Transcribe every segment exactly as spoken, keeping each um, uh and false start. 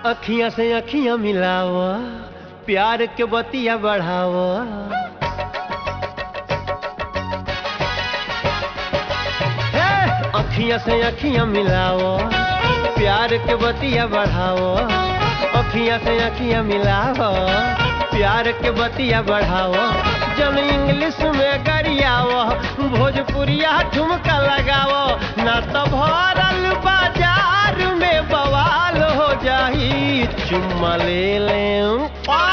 अखियां से अखियां मिलावा, प्यार के बतिया बढ़ावा। अखियां से अखियां मिलावा, प्यार के बतिया बढ़ावा। अखियां से अखियां मिलावा, प्यार के बतिया बढ़ावा। जन इंग्लिश में गरियावा, भोजपुरिया ठुमका लगावा। ना तो भरल बाजार में बवाल हो जाही। चुम्मा ले लें,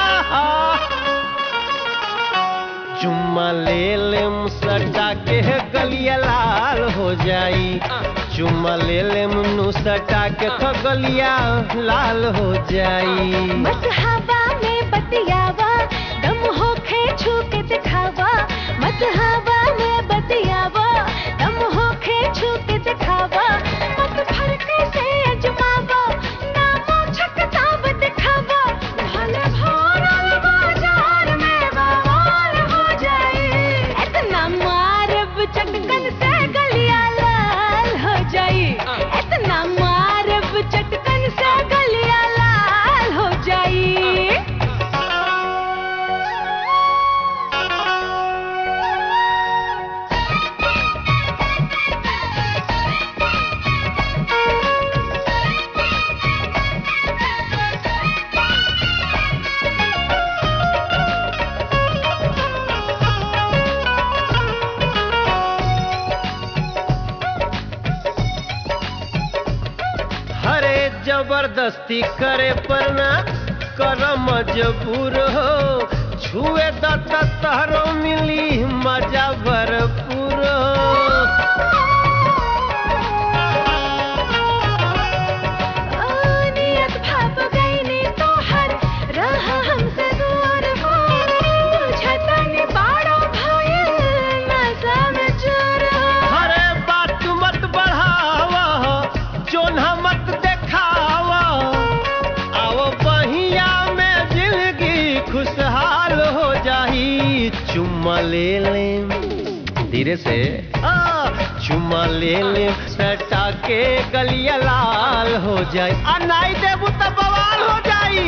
चुम्मा ले लेम सटा के गलिया लाल हो जाई। चुम्मा ले लेम नु सटा के गलिया लाल हो जाई। मत हवा में बतियावा, दम होखे छू के दिखावा। मत हवा में बतियावा, दम होखे छू के दिखावा। मत फरके से अजमावा, ना मोछकता दिखावा। भले भरल बाजार में बवाल हो जाई। इतना मारब चटकन से गलिया लाल हो जाई। इतना मारब चटकन से गलिया लाल हो जाई। हरे जबरदस्ती करे पर ना कर मजबूर हो। छुए दत तहरो मिली मजा भरपूर हो। नियत भाप गईनी तोहर रहा हमसे दूर हो। बुझतनी बाड़ो भइल नशा में चूर हो। हरे बात मत बढ़ावा, जोन्हा मत देखावा। आओ बहिया में जिंदगी खुशहाल हो जाही। चुम्मा ले लें धीरे से, आ, चुम्मा ले लें सटा के गलिया लाल हो जाई। आ नाई देबू तो बवाल हो जाई।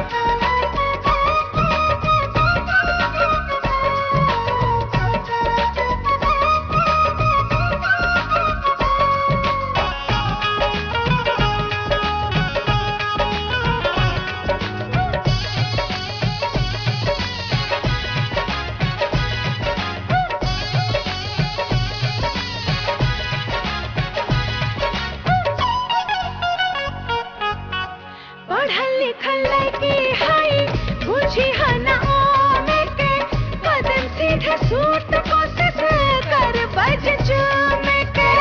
पढ़ल लिखल लड़की हई, बुझी हना ओमे के। बदन सीधे सूट कोशिश कर बज चूमे के।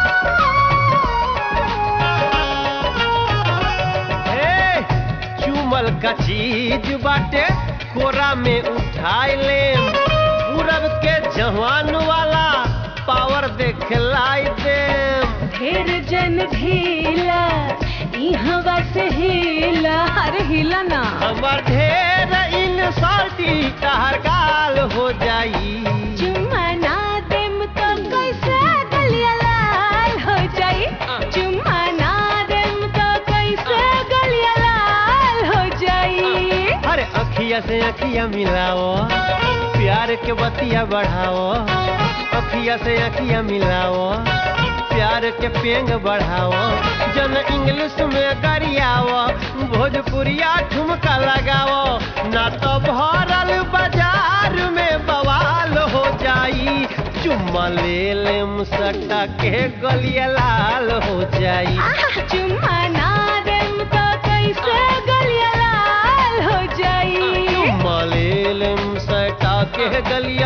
ए, चुमल का चीज बाटे कोरा में उठाई ले। पूरब के जवान वाला पावर देखलाई दे। ढेर जन ढीला, इहवा से हिला। अरे हिला ना। हमर ढेर इंसल्टी कहर गाल हो जाई। चुम्मा ना देम तो कैसे गलिया लाल हो जाई। चुम्मा ना देम तो कैसे गलिया लाल हो जाई। अरे अखिया से अखिया मिलाओ, प्यार के बतिया बढ़ाओ। अखिया से अखिया मिलाओ, प्यार के पेंग बढ़ाओ। जन इंग्लिश में गरियाओ, भोजपुरिया ठुमका लगाओ। ना तो भरल बाजार में बवाल हो जाई। चुम्मा ले लेम सटा के गलिया लाल हो जाई। चुम्मा ना देम तो कैसे गलिया लाल हो जाई। चुम्मा ले लेम सटा के गलिया